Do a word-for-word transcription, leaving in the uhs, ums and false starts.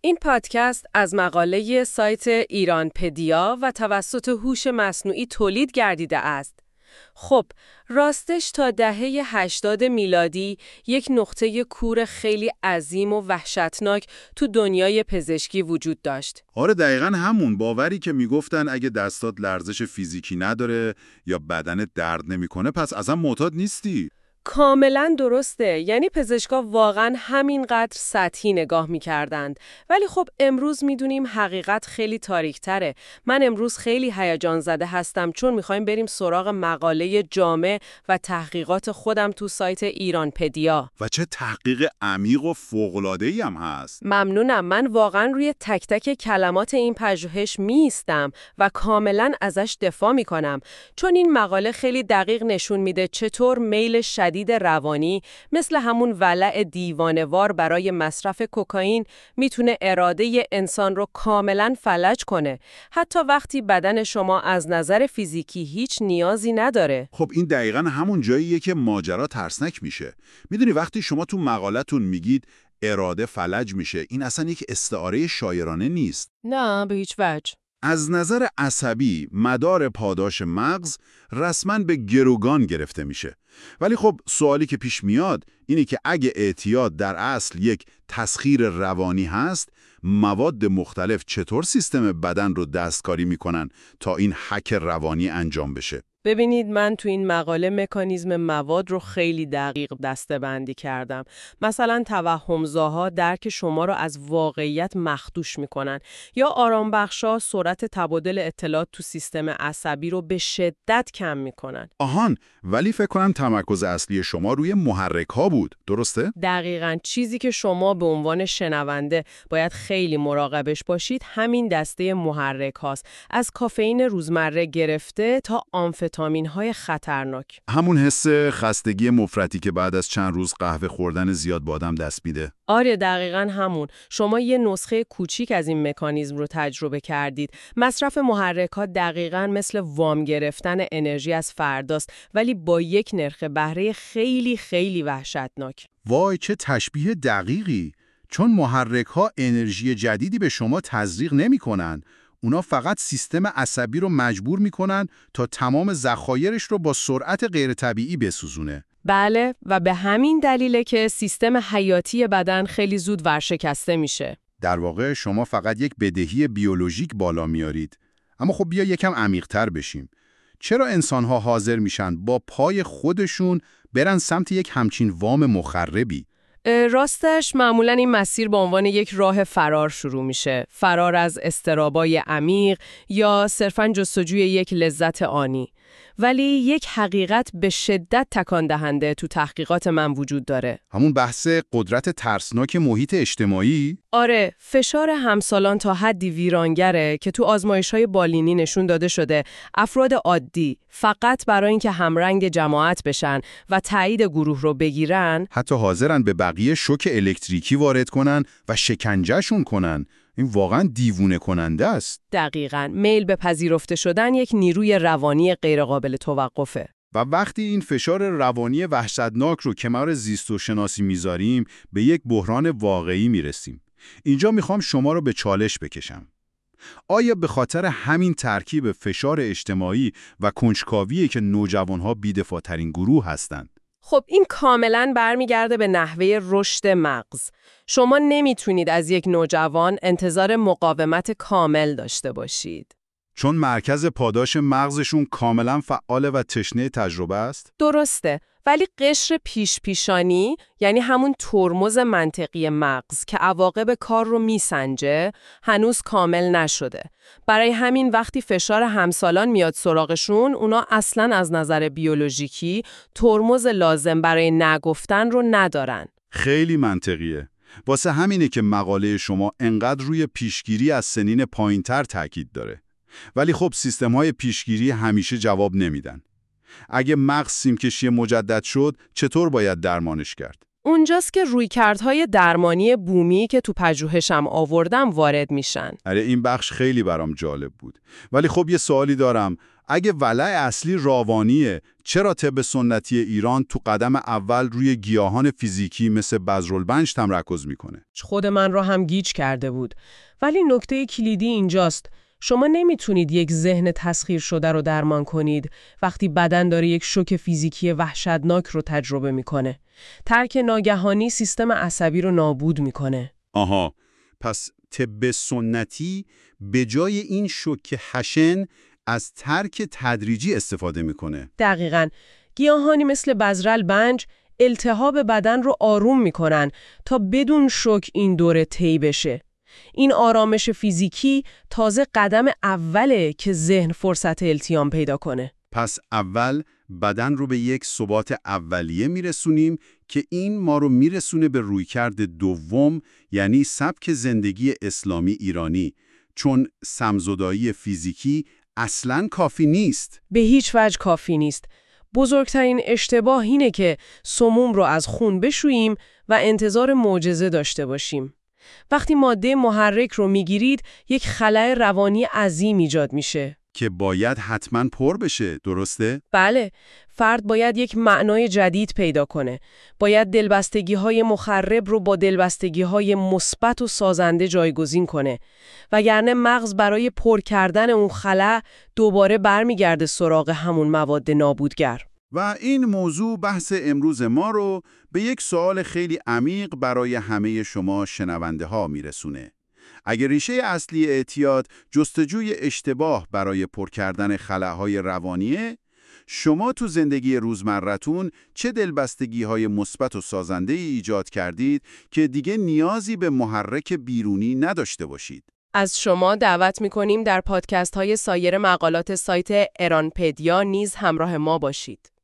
این پادکست از مقاله سایت ایرانپدیا و توسط هوش مصنوعی تولید گردیده است. خب، راستش تا دهه هشتاد میلادی یک نقطه کور خیلی عظیم و وحشتناک تو دنیای پزشکی وجود داشت. آره دقیقاً همون باوری که میگفتن اگه دستات لرزش فیزیکی نداره یا بدنت درد نمیکنه پس اصلا معتاد نیستی. کاملا درسته، یعنی پزشکا واقعا همینقدر سطحی نگاه میکردند. ولی خب امروز میدونیم حقیقت خیلی تاریک‌تره. من امروز خیلی هیجان زده هستم چون میخوایم بریم سراغ مقاله جامع و تحقیقات خودم تو سایت ایرانپدیا. و چه تحقیق عمیق و فوق‌العاده‌ای هم هست. ممنونم. من واقعا روی تک تک کلمات این پژوهش میستم و کاملا ازش دفاع میکنم، چون این مقاله خیلی دقیق نشون میده چطور میل شدید روانی مثل همون ولع دیوانه‌وار برای مصرف کوکائین میتونه اراده انسان رو کاملا فلج کنه، حتی وقتی بدن شما از نظر فیزیکی هیچ نیازی نداره. خب این دقیقاً همون جاییه که ماجرا ترسناک میشه. میدونی وقتی شما تو مقالتون میگید اراده فلج میشه، این اصلا یک استعاره شاعرانه نیست. نه به هیچ وجه. از نظر عصبی مدار پاداش مغز رسما به گروگان گرفته میشه. ولی خب سوالی که پیش میاد اینه که اگه اعتیاد در اصل یک تسخیر روانی هست، مواد مختلف چطور سیستم بدن رو دستکاری میکنن تا این هک روانی انجام بشه؟ ببینید، من تو این مقاله مکانیزم مواد رو خیلی دقیق دسته‌بندی کردم. مثلا توهمزاها درک شما رو از واقعیت مخدوش میکنن، یا آرامبخشا سرعت تبادل اطلاعات تو سیستم عصبی رو به شدت کم میکنن. آهان، ولی فکر کنم تمرکز اصلی شما روی محرک ها بود، درسته؟ دقیقاً چیزی که شما به عنوان شنونده باید خیلی مراقبش باشید همین دسته محرک هاست، از کافئین روزمره گرفته تا آمفتامین های خطرناک. همون حس خستگی مفرطی که بعد از چند روز قهوه خوردن زیاد با آدم دست میده. آره دقیقاً همون. شما یه نسخه کوچیک از این مکانیزم رو تجربه کردید. مصرف محرکات دقیقاً مثل وام گرفتن انرژی از فرداست، ولی با یک نرخ بهره خیلی خیلی وحشتناک. وای چه تشبیه دقیقی! چون محرک ها انرژی جدیدی به شما تزریق نمی کنن. اونا فقط سیستم عصبی رو مجبور میکنن تا تمام ذخایرش رو با سرعت غیر طبیعی بسوزونه. بله، و به همین دلیله که سیستم حیاتی بدن خیلی زود ورشکسته میشه. در واقع شما فقط یک بدهی بیولوژیک بالا میارید. اما خب بیا یکم عمیق‌تر بشیم. چرا انسان‌ها حاضر میشن با پای خودشون برن سمت یک همچین وام مخربی؟ راستش معمولاً این مسیر به عنوان یک راه فرار شروع میشه. فرار از اضطرابای عمیق یا صرفاً جستجوی یک لذت آنی. ولی یک حقیقت به شدت تکان دهنده تو تحقیقات من وجود داره. همون بحث قدرت ترسناک محیط اجتماعی؟ آره، فشار همسالان تا حدی ویرانگره که تو آزمایش‌های بالینی نشون داده شده افراد عادی فقط برای اینکه همرنگ جماعت بشن و تایید گروه رو بگیرن، حتی حاضرن به بقیه شوک الکتریکی وارد کنن و شکنجهشون کنن. این واقعا دیوونه کننده است. دقیقاً. میل به پذیرفته شدن یک نیروی روانی غیرقابل توقفه. و وقتی این فشار روانی وحشتناک رو کنار زیست و شناسی میذاریم به یک بحران واقعی میرسیم. اینجا میخوام شما رو به چالش بکشم. آیا به خاطر همین ترکیب فشار اجتماعی و کنجکاویه که نوجوانها بی‌دفاع‌ترین گروه هستند؟ خب این کاملاً برمیگرده به نحوه رشد مغز. شما نمیتونید از یک نوجوان انتظار مقاومت کامل داشته باشید. چون مرکز پاداش مغزشون کاملاً فعال و تشنه تجربه است؟ درسته، ولی قشر پیش پیشانی، یعنی همون ترمز منطقی مغز که عواقب کار رو میسنجه، هنوز کامل نشده. برای همین وقتی فشار همسالان میاد سراغشون، اونا اصلاً از نظر بیولوژیکی ترمز لازم برای نگفتن رو ندارن. خیلی منطقیه. واسه همینه که مقاله شما انقدر روی پیشگیری از سنین پایین‌تر تاکید داره. ولی خب سیستم‌های پیشگیری همیشه جواب نمیدن. اگه مغز سیمکشی مجدد شد، چطور باید درمانش کرد؟ اونجاست که رویکردهای درمانی بومی که تو پژوهشم آوردم وارد میشن. آره این بخش خیلی برام جالب بود. ولی خب یه سوالی دارم. اگه ولع اصلی راوانیه، چرا طب سنتی ایران تو قدم اول روی گیاهان فیزیکی مثل بذرالبنج تمرکز میکنه؟ خود من رو هم گیج کرده بود. ولی نکته کلیدی اینجاست. شما نمیتونید یک ذهن تسخیر شده رو درمان کنید وقتی بدن داره یک شوک فیزیکی وحشتناک رو تجربه میکنه. ترک ناگهانی سیستم عصبی رو نابود میکنه. آها، پس طب سنتی به جای این شوک خشن از ترک تدریجی استفاده میکنه. دقیقاً. گیاهانی مثل بذرالبنج التهاب بدن رو آروم میکنن تا بدون شوک این دوره طی بشه. این آرامش فیزیکی تازه قدم اوله که ذهن فرصت التیام پیدا کنه. پس اول بدن رو به یک ثبات اولیه میرسونیم که این ما رو میرسونه به رویکرد دوم، یعنی سبک زندگی اسلامی ایرانی، چون سمزدایی فیزیکی اصلاً کافی نیست. به هیچ وجه کافی نیست. بزرگترین اشتباه اینه که سموم رو از خون بشوییم و انتظار معجزه داشته باشیم. وقتی ماده محرک رو میگیرید، یک خلأ روانی عظیم ایجاد میشه. که باید حتماً پر بشه، درسته؟ بله، فرد باید یک معنای جدید پیدا کنه. باید دلبستگی‌های مخرب رو با دلبستگی‌های مثبت و سازنده جایگزین کنه. وگرنه مغز برای پر کردن اون خلأ دوباره برمیگرده سراغ همون مواد نابودگر. و این موضوع بحث امروز ما رو به یک سوال خیلی عمیق برای همه شما شنونده ها میرسونه. اگر ریشه اصلی اعتیاد جستجوی اشتباه برای پر کردن خلاهای روانیه، شما تو زندگی روزمرتون چه دلبستگی‌های مثبت و سازنده ای ایجاد کردید که دیگه نیازی به محرک بیرونی نداشته باشید؟ از شما دعوت می‌کنیم در پادکست‌های سایر مقالات سایت ارانپدیا نیز همراه ما باشید.